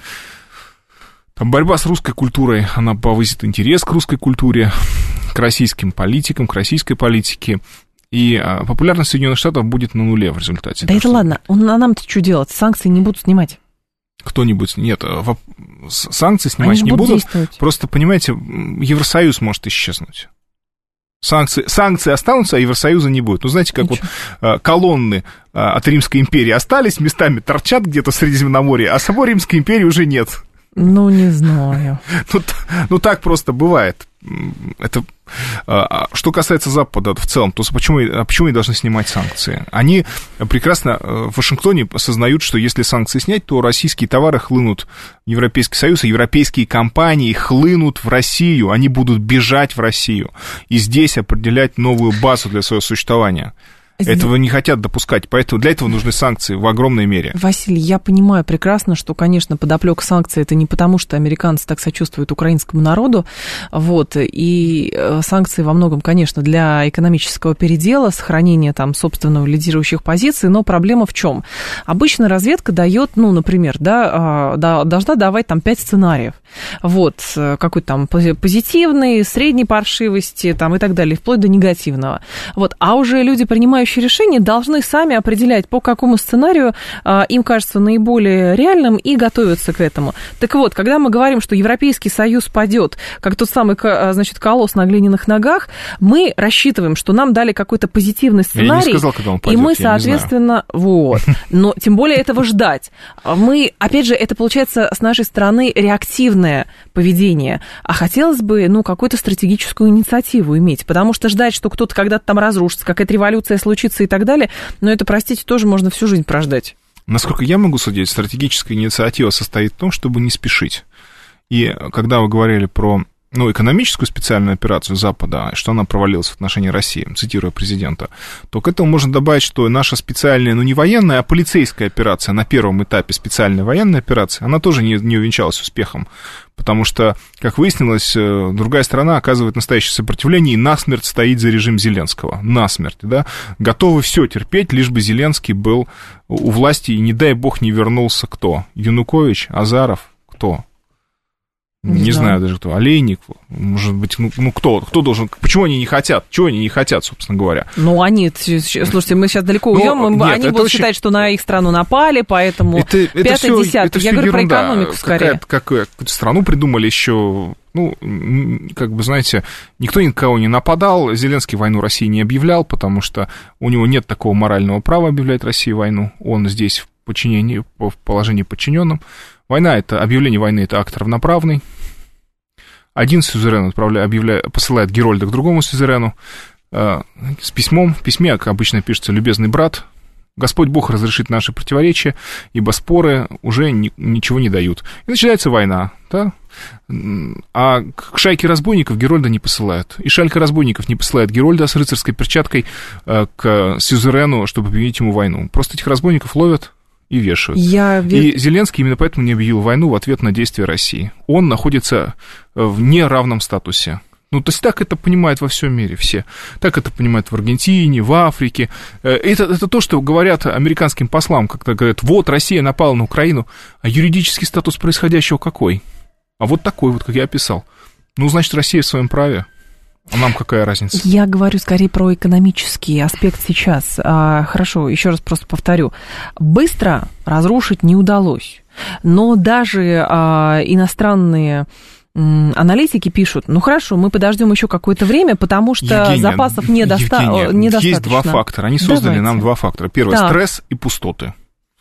Там борьба с русской культурой, она повысит интерес к русской культуре, к российским политикам, к российской политике, и популярность Соединенных Штатов будет на нуле в результате. Да это что... ладно, а нам-то что делать, санкции не будут снимать? Кто-нибудь, нет, санкции снимать Они не будут, действовать. Просто, понимаете, Евросоюз может исчезнуть. Санкции, санкции останутся, а Евросоюза не будет. Ну, знаете, как Ничего. вот колонны от Римской империи остались, местами торчат где-то в Средиземноморье, а самой Римской империи уже нет. Ну, не знаю. ну, ну, так просто бывает. Это, что касается Запада в целом, то почему, почему они должны снимать санкции? Они прекрасно в Вашингтоне осознают, что если санкции снять, то российские товары хлынут в Европейский Союз, и европейские компании хлынут в Россию, они будут бежать в Россию и здесь определять новую базу для своего существования. Этого не хотят допускать, поэтому для этого нужны санкции в огромной мере. Василий, я понимаю прекрасно, что, конечно, подоплека санкций это не потому, что американцы так сочувствуют украинскому народу, вот, и санкции во многом, конечно, для экономического передела, сохранения там собственного лидирующих позиций, но проблема в чем? Обычно разведка дает, ну, например, да, должна давать там пять сценариев, вот, какой-то там позитивный, средней паршивости, там и так далее, вплоть до негативного, вот, а уже люди, принимающие решения, должны сами определять, по какому сценарию а, им кажется наиболее реальным, и готовиться к этому. Так вот, когда мы говорим, что Европейский Союз падет, как тот самый, значит, колосс на глиняных ногах, мы рассчитываем, что нам дали какой-то позитивный сценарий, я не сказал, когда он падет, и мы, соответственно, вот, но тем более этого ждать. Мы, опять же, это получается с нашей стороны реактивное поведение, а хотелось бы, ну, какую-то стратегическую инициативу иметь, потому что ждать, что кто-то когда-то там разрушится, какая-то революция случится, и так далее, но это, простите, тоже можно всю жизнь прождать. Насколько я могу судить, стратегическая инициатива состоит в том, чтобы не спешить. И когда вы говорили про, ну, экономическую специальную операцию Запада, что она провалилась в отношении России, цитируя президента, то к этому можно добавить, что наша специальная, ну, не военная, а полицейская операция на первом этапе специальной военной операции, она тоже не, не увенчалась успехом. Потому что, как выяснилось, другая сторона оказывает настоящее сопротивление и насмерть стоит за режим Зеленского. Насмерть, да. Готовы все терпеть, лишь бы Зеленский был у власти, и не дай бог не вернулся кто? Янукович, Азаров, кто? Не, не знаю даже кто, Олейник, может быть, ну, ну кто, кто должен, почему они не хотят, чего они не хотят, собственно говоря? Ну, они, слушайте, мы сейчас далеко уйдем, ну, нет, они будут очень... считать, что на их страну напали, поэтому пятое-десятое, я говорю про экономику скорее. Какую страну придумали еще, ну, как бы, знаете, никто никого не нападал, Зеленский войну России не объявлял, потому что у него нет такого морального права объявлять России войну, он здесь в подчинении, в положении подчиненном. Война, это, объявление войны, это акт равноправный. Один сюзерен отправляет, объявляет, посылает Герольда к другому сюзерену э, с письмом. В письме, как обычно пишется, «Любезный брат, Господь Бог разрешит наши противоречия, ибо споры уже ни, ничего не дают». И начинается война, да? А к шайке разбойников Герольда не посылают. И шайка разбойников не посылает Герольда с рыцарской перчаткой э, к сюзерену, чтобы объявить ему войну. Просто этих разбойников ловят и вешают. Я... И Зеленский именно поэтому не объявил войну в ответ на действия России. Он находится в неравном статусе. Ну, то есть так это понимают во всем мире все. Так это понимают в Аргентине, в Африке. Это, это то, что говорят американским послам, когда говорят, вот, Россия напала на Украину, а юридический статус происходящего какой? А вот такой вот, как я описал. Ну, значит, Россия в своем праве. А нам какая разница? Я говорю скорее про экономический аспект сейчас. А, хорошо, еще раз просто повторю. Быстро разрушить не удалось. Но даже а, иностранные м, аналитики пишут, ну хорошо, мы подождем еще какое-то время, потому что Евгения, запасов недоста- Евгения, недостаточно. Есть два фактора. Они создали Давайте. нам два фактора. Первый, так. стресс и пустоты.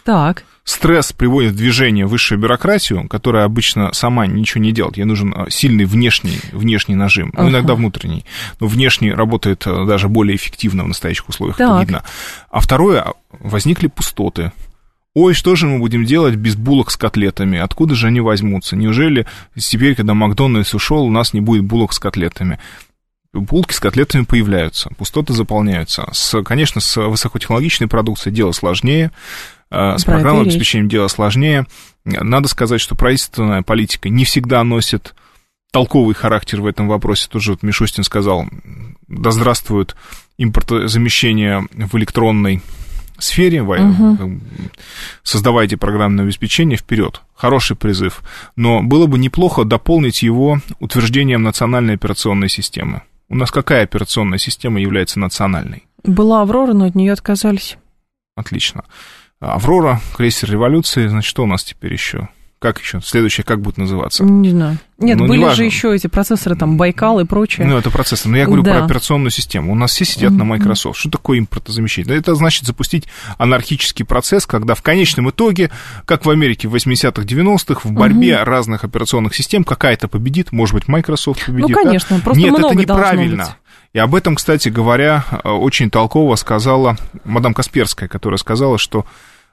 Так. Стресс приводит в движение высшую бюрократию, которая обычно сама ничего не делает. Ей нужен сильный внешний, внешний нажим, uh-huh. ну, иногда внутренний. Но внешний работает даже более эффективно в настоящих условиях, так. Это видно. А второе, возникли пустоты. Ой, что же мы будем делать без булок с котлетами? Откуда же они возьмутся? Неужели теперь, когда Макдональдс ушел, у нас не будет булок с котлетами? Булки с котлетами появляются, пустоты заполняются. С, конечно, с высокотехнологичной продукцией дело сложнее. С программным обеспечением дело сложнее. Надо сказать, что правительственная политика не всегда носит толковый характер в этом вопросе. Тоже вот Мишустин сказал, да здравствует импортозамещение в электронной сфере, угу. Создавайте программное обеспечение, вперед. Хороший призыв. Но было бы неплохо дополнить его утверждением национальной операционной системы. У нас какая операционная система является национальной? Была «Аврора», но от нее отказались. Отлично. «Аврора», крейсер революции, значит, что у нас теперь еще? Как еще? Следующее как будет называться? Не знаю. Нет, ну, были не же еще эти процессоры, там, Байкал и прочее. Ну, это процессоры. Но я говорю да. про операционную систему. У нас все сидят mm-hmm. на Microsoft. Что такое импортозамещение? Это значит запустить анархический процесс, когда в конечном итоге, как в Америке в восьмидесятых, девяностых, в борьбе mm-hmm. разных операционных систем какая-то победит. Может быть, Microsoft победит. Ну, конечно. Да? Просто Нет, много это неправильно. Быть. И об этом, кстати говоря, очень толково сказала мадам Касперская, которая сказала, что...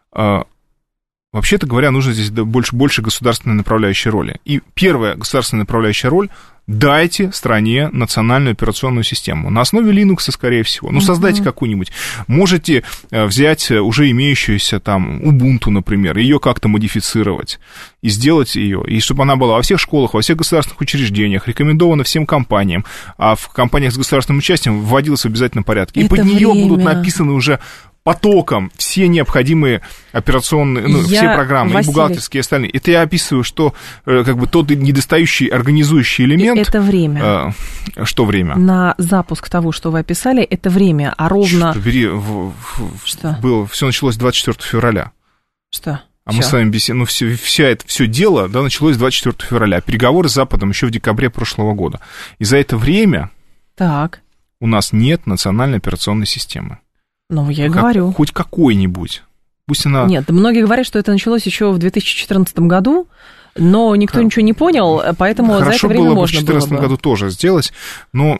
Вообще-то говоря, нужно здесь больше, больше государственной направляющей роли. И первая государственная направляющая роль – дайте стране национальную операционную систему. На основе Linux, скорее всего. Ну, создайте uh-huh. какую-нибудь. Можете взять уже имеющуюся там Ubuntu, например, ее как-то модифицировать и сделать ее, и чтобы она была во всех школах, во всех государственных учреждениях, рекомендована всем компаниям, а в компаниях с государственным участием вводилась в обязательном порядке. И Это под нее время. будут написаны уже... потоком все необходимые операционные, ну, я, все программы, Василий, и бухгалтерские, и остальные. Это я описываю, что как бы тот недостающий организующий элемент... Это время. Э, что время? На запуск того, что вы описали, это время, а ровно... Что, бери, в, в, что? Было, все началось двадцать четвёртого февраля. Что? А всё. Мы с вами беседуем, ну, все, все это, все дело, да, началось двадцать четвёртого февраля. Переговоры с Западом еще в декабре прошлого года. И за это время так. у нас нет национальной операционной системы. Ну, я и как, говорю. Хоть какой-нибудь. Пусть она... Нет, многие говорят, что это началось еще в две тысячи четырнадцатом году, но никто а, ничего не понял, поэтому за это время было можно бы в две тысячи четырнадцатом было бы. году тоже сделать, но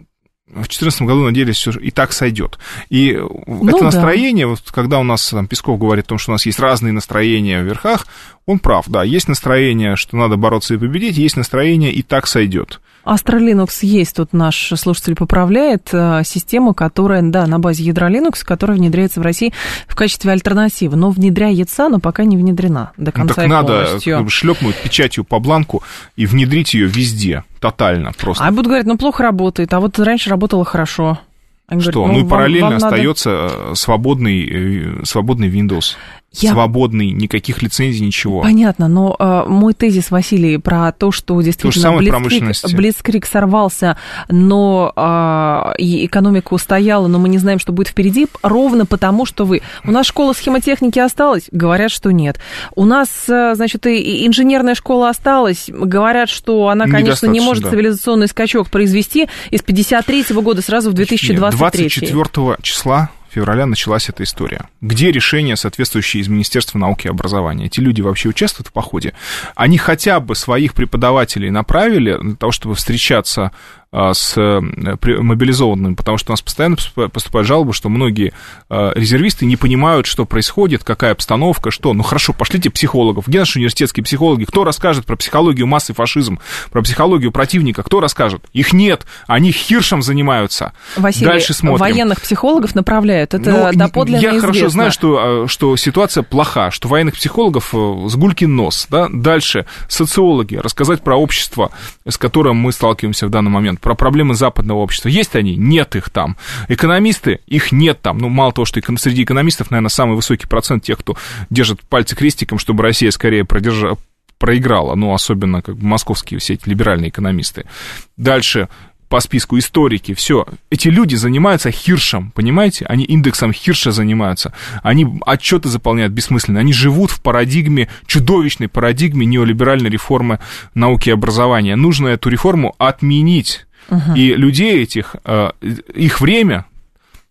в две тысячи четырнадцатом году, надеялись, все и так сойдет. И ну, это настроение, да. вот, когда у нас там, Песков говорит о том, что у нас есть разные настроения в верхах, он прав, да, есть настроение, что надо бороться и победить, есть настроение, и так сойдет. Astra Linux есть, тут наш слушатель поправляет, система, которая, да, на базе ядра Linux, которая внедряется в России в качестве альтернативы, но внедряется, но пока не внедрена до конца. Ну, так надо как бы шлепнуть печатью по бланку и внедрить ее везде, тотально просто. А будут говорить, ну, плохо работает, а вот раньше работало хорошо. Они что, говорят, ну, ну и параллельно вам, вам остается надо... свободный, свободный Windows. Я... Свободный, никаких лицензий, ничего. Понятно, но э, мой тезис, Василий, про то, что действительно Блицкриг, Блицкриг сорвался, но э, и экономика устояла, но мы не знаем, что будет впереди, ровно потому, что вы... У нас школа схемотехники осталась? Говорят, что нет. У нас, значит, и инженерная школа осталась? Говорят, что она, конечно, не может да. цивилизационный скачок произвести из пятьдесят третьего года сразу в две тысячи двадцать третий. двадцать четвёртого числа февраля началась эта история. Где решения, соответствующие из Министерства науки и образования? Эти люди вообще участвуют в походе? Они хотя бы своих преподавателей направили для того, чтобы встречаться с мобилизованными, потому что у нас постоянно поступают жалобы, что многие резервисты не понимают, что происходит, какая обстановка, что. Ну хорошо, пошлите психологов. Где наши университетские психологи? Кто расскажет про психологию массы, фашизм, про психологию противника? Кто расскажет? Их нет, они хиршем занимаются. Василий, дальше смотрим. Военных психологов направляют, это ну, доподлинно я известно. Хорошо знаю, что, что ситуация плоха, что военных психологов с гулькин нос. Да? Дальше социологи, рассказать про общество, с которым мы сталкиваемся в данный момент, про проблемы западного общества. Есть они? Нет их там. Экономисты? Их нет там. Ну, мало того, что среди экономистов, наверное, самый высокий процент тех, кто держит пальцы крестиком, чтобы Россия скорее продержала, проиграла. Ну, особенно как бы московские все эти либеральные экономисты. Дальше по списку историки, все. Эти люди занимаются Хиршем, понимаете? Они индексом Хирша занимаются. Они отчеты заполняют бессмысленно. Они живут в парадигме, чудовищной парадигме неолиберальной реформы науки и образования. Нужно эту реформу отменить. Uh-huh. И людей этих, их время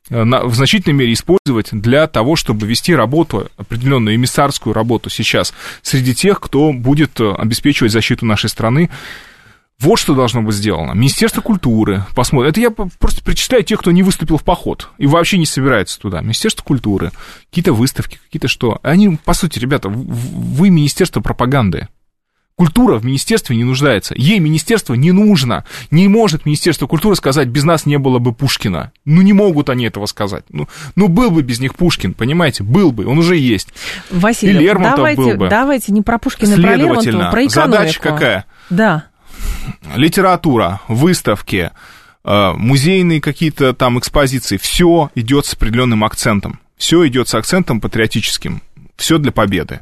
в значительной мере использовать для того, чтобы вести работу, определенную эмиссарскую работу сейчас среди тех, кто будет обеспечивать защиту нашей страны. Вот что должно быть сделано. Министерство культуры, посмотрим. Это я просто перечисляю тех, кто не выступил в поход и вообще не собирается туда. Министерство культуры, какие-то выставки, какие-то что. Они, по сути, ребята, вы министерство пропаганды. Культура в министерстве не нуждается. Ей министерство не нужно. Не может Министерство культуры сказать, без нас не было бы Пушкина. Ну, не могут они этого сказать. Ну, ну был бы без них Пушкин, понимаете? Был бы, он уже есть. Василий, и Лермонтов давайте, был бы. Давайте не про Пушкина, а про Лермонтова, про экономику. Задача какая? Да. Литература, выставки, музейные какие-то там экспозиции. Все идет с определенным акцентом. Все идет с акцентом патриотическим. Все для победы.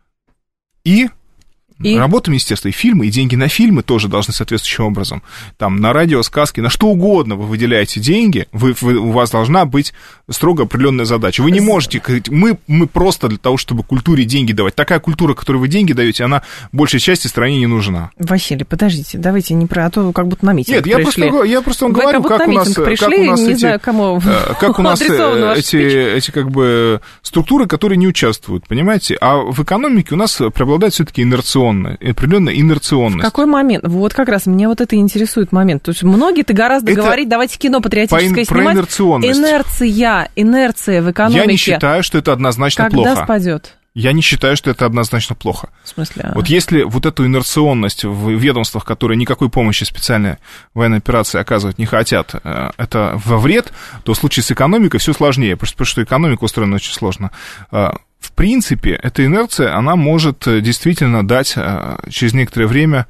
И... И? Работа министерства, и фильмы, и деньги на фильмы тоже должны соответствующим образом. Там на радио, сказки, на что угодно вы выделяете деньги, вы, вы, у вас должна быть строго определенная задача. Вы не можете говорить, мы, мы просто для того, чтобы культуре деньги давать. Такая культура, которой вы деньги даете, она большей части стране не нужна. Василий, подождите, давайте не про, а то как будто на митинг Нет, пришли. я просто, я просто вам вы говорю, как, как у нас, пришли, как у нас не эти, знаю, кому как у нас эти, эти как бы структуры, которые не участвуют, понимаете? А в экономике у нас преобладает все-таки инерционное, определенная инерционность. В какой момент? Вот как раз меня вот это интересует момент. То есть многие-то гораздо это говорить, давайте кино патриотическое по, снимать. Про инерционность. Инерция, инерция в экономике. Я не считаю, что это однозначно Когда плохо. Когда спадет? Я не считаю, что это однозначно плохо. В смысле? Вот если вот эту инерционность в ведомствах, которые никакой помощи специальной военной операции оказывать не хотят, это во вред, то в случае с экономикой все сложнее, потому что экономика устроена очень сложно. В принципе, эта инерция, она может действительно дать через некоторое время,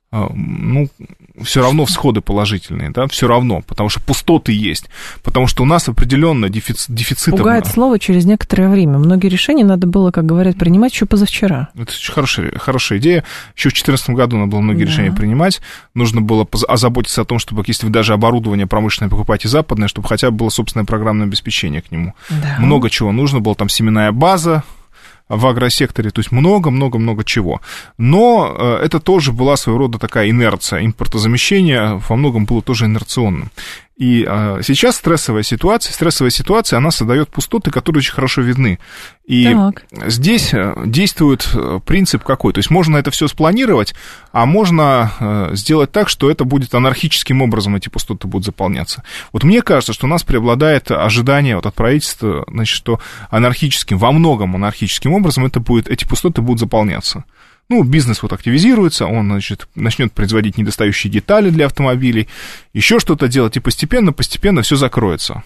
ну, все равно всходы положительные, да, все равно, потому что пустоты есть, потому что у нас определенно дефицит, дефицит. Пугает слово «через некоторое время». Многие решения надо было, как говорят, принимать еще позавчера. Это очень хорошая, хорошая идея. Еще в две тысячи четырнадцатом году надо было многие да. решения принимать. Нужно было озаботиться о том, чтобы, если вы даже оборудование промышленное покупаете западное, чтобы хотя бы было собственное программное обеспечение к нему. Да. Много чего нужно было, там семенная база в агросекторе, то есть много-много-много чего. Но э, это тоже была своего рода такая инерция, импортозамещение во многом было тоже инерционным. И э, сейчас стрессовая ситуация, стрессовая ситуация, она создает пустоты, которые очень хорошо видны. И так. здесь действует принцип какой? То есть можно это все спланировать, а можно э, сделать так, что это будет анархическим образом, эти пустоты будут заполняться. Вот мне кажется, что у нас преобладает ожидание вот от правительства, значит, что анархическим, во многом анархическим образом это будет, эти пустоты будут заполняться. Ну, бизнес вот активизируется, он, значит, начнет производить недостающие детали для автомобилей, еще что-то делать, и постепенно-постепенно все закроется.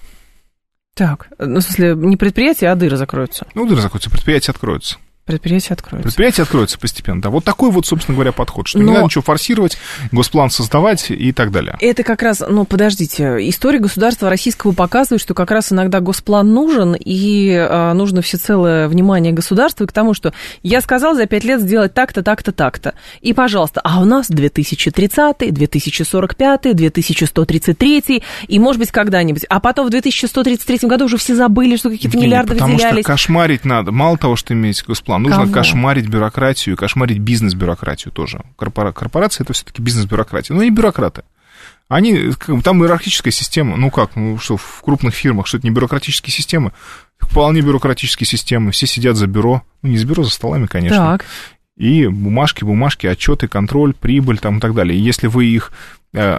Так, ну, в смысле, не предприятия, а дыры закроются? Ну, дыры закроются, предприятия откроются. Предприятия откроются. Предприятия откроются постепенно, да. Вот такой вот, собственно говоря, подход, что Но... не надо ничего форсировать, госплан создавать и так далее. Это как раз, ну, подождите, история государства российского показывает, что как раз иногда госплан нужен, и а, нужно всецелое внимание государства к тому, что я сказал за пять лет сделать так-то, так-то, так-то. И, пожалуйста, а у нас две тысячи тридцатый, две тысячи сорок пятый, две тысячи сто тридцать третий, и, может быть, когда-нибудь. А потом в две тысячи сто тридцать третьем году уже все забыли, что какие-то Евгений, миллиарды потому выделялись. Потому что кошмарить надо. Мало того, что иметь госплан, нужно Кого? кошмарить бюрократию, кошмарить бизнес-бюрократию тоже. Корпора... Корпорация — это все-таки бизнес-бюрократия. Но они бюрократы. Они, там иерархическая система. Ну как, ну что, в крупных фирмах, что это не бюрократические системы? Вполне бюрократические системы. Все сидят за бюро. Ну, не за бюро, за столами, конечно. Так. И бумажки, бумажки, отчеты, контроль, прибыль там и так далее. И если вы их э,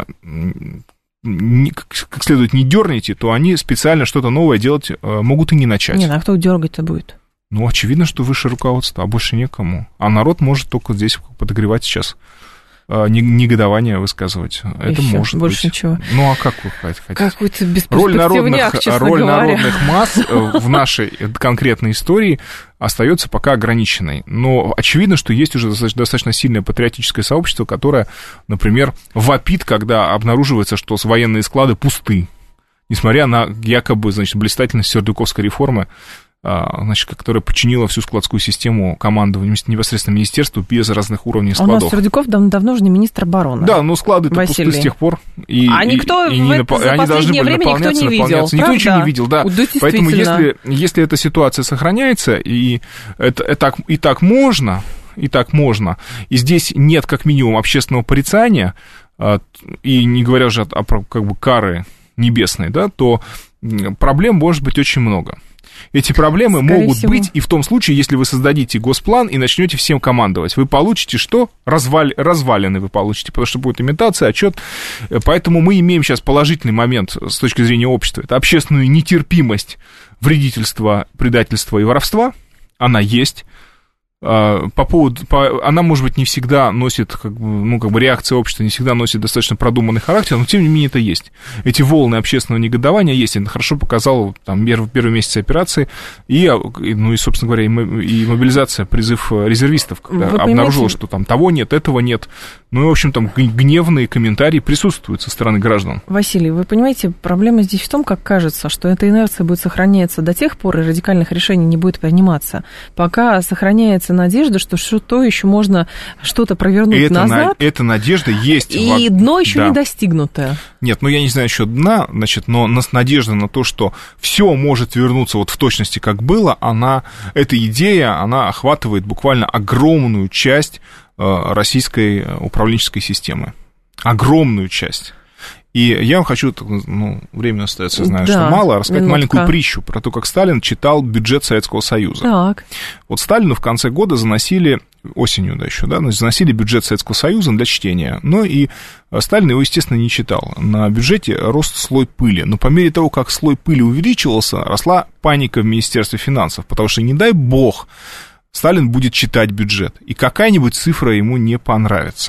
не, как следует не дернете, то они специально что-то новое делать э, могут и не начать. Нет, а кто дергать-то будет? Ну, очевидно, что высшее руководство, а больше некому. А народ может только здесь подогревать сейчас, негодование высказывать. Это Еще может больше быть. Ничего. Ну, а как вы хотите? Какой-то роль народных, роль говоря. народных масс в нашей конкретной истории остается пока ограниченной. Но очевидно, что есть уже достаточно сильное патриотическое сообщество, которое, например, вопит, когда обнаруживается, что военные склады пусты, несмотря на якобы, значит, блистательность Сердюковской реформы, значит, которая подчинила всю складскую систему командованию непосредственно министерству без разных уровней складов. А у нас Сердюков дав- давно уже не министр обороны. Да, но склады-то пусты с тех пор. И, а никто и, и в не это, нап... за они последнее время никто не видел. Никто правда? ничего не видел, да. да Поэтому если, если эта ситуация сохраняется, и, это, это так, и так можно, и так можно, и здесь нет как минимум общественного порицания, и не говоря уже о, о как бы, кары небесной, да, то проблем может быть очень много. Эти проблемы Скорее могут всего. быть и в том случае, если вы создадите госплан и начнете всем командовать. Вы получите что? Разваль... Развалины вы получите, потому что будет имитация, отчет. Поэтому мы имеем сейчас положительный момент с точки зрения общества. Это общественную нетерпимость вредительства, предательства и воровства. Она есть. По поводу, по, она, может быть, не всегда носит, как бы, ну, как бы реакция общества не всегда носит достаточно продуманный характер, но, тем не менее, это есть. Эти волны общественного негодования есть, это хорошо показал там, первый, первый месяц операции, и, ну, и, собственно говоря, и мобилизация, призыв резервистов, когда Вы обнаружила, понимаете... что там того нет, этого нет. Ну, и, в общем, там гневные комментарии присутствуют со стороны граждан. Василий, вы понимаете, проблема здесь в том, как кажется, что эта инерция будет сохраняться до тех пор, и радикальных решений не будет приниматься, пока сохраняется надежда, что что-то еще можно что-то провернуть это назад. На, эта надежда есть. И в... дно еще да. не достигнутое. Нет, ну я не знаю еще дна, значит, но надежда на то, что все может вернуться вот в точности, как было, она, эта идея, она охватывает буквально огромную часть российской управленческой системы. Огромную часть. И я вам хочу, ну, время остается, знаю, да, что мало, рассказать минутка. маленькую притчу про то, как Сталин читал бюджет Советского Союза. Так. Вот Сталину в конце года заносили, осенью, да, еще, да, заносили бюджет Советского Союза для чтения. Но и Сталин его, естественно, не читал. На бюджете рос слой пыли. Но по мере того, как слой пыли увеличивался, росла паника в Министерстве финансов. Потому что, не дай бог, Сталин будет читать бюджет, и какая-нибудь цифра ему не понравится.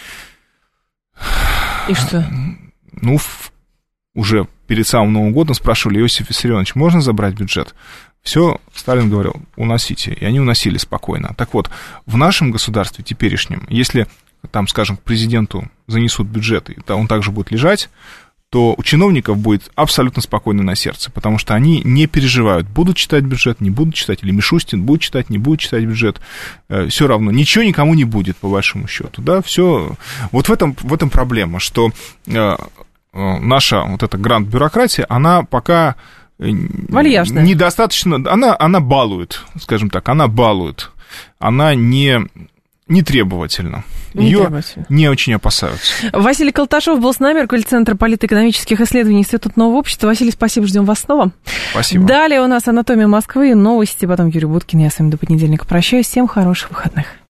И что? Ну, уже перед самым Новым годом спрашивали: Иосиф Виссарионович, можно забрать бюджет? Все, Сталин говорил: уносите. И они уносили спокойно. Так вот, в нашем государстве теперешнем, если, там, скажем, к президенту занесут бюджет, и он также будет лежать, то у чиновников будет абсолютно спокойно на сердце, потому что они не переживают, будут читать бюджет, не будут читать, или Мишустин будет читать, не будет читать бюджет, все равно, ничего никому не будет, по большому счету, да, все, вот в этом, в этом проблема, что наша вот эта гранд-бюрократия, она пока вальяжная. Недостаточно, она, она балует, скажем так, она балует, она не... не требовательно. Не Ее требовательно. Не очень опасаются. Василий Колташов был с нами, руководитель Центра политэкономических исследований Института нового общества. Василий, спасибо, ждем вас снова. Спасибо. Далее у нас «Анатомия Москвы», новости, потом Юрий Буткин. Я с вами до понедельника прощаюсь. Всем хороших выходных.